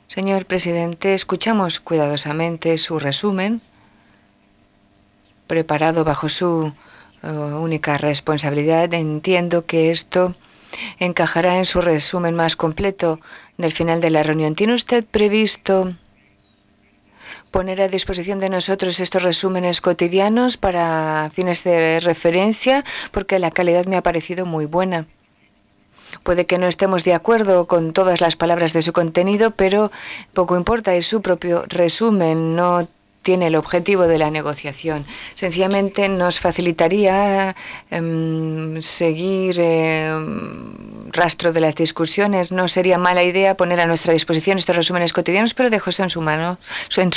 Señor presidente, escuchamos cuidadosamente su resumen, preparado bajo su única responsabilidad. Entiendo que esto encajará en su resumen más completo del final de la reunión. ¿Tiene usted previsto poner a disposición de nosotros estos resúmenes cotidianos para fines de referencia? Porque la calidad me ha parecido muy buena. Puede que no estemos de acuerdo con todas las palabras de su contenido, pero poco importa, es su propio resumen, no tiene el objetivo de la negociación. Sencillamente nos facilitaría seguir rastro de las discusiones. No sería mala idea poner a nuestra disposición estos resúmenes cotidianos, pero dejo eso en su mano,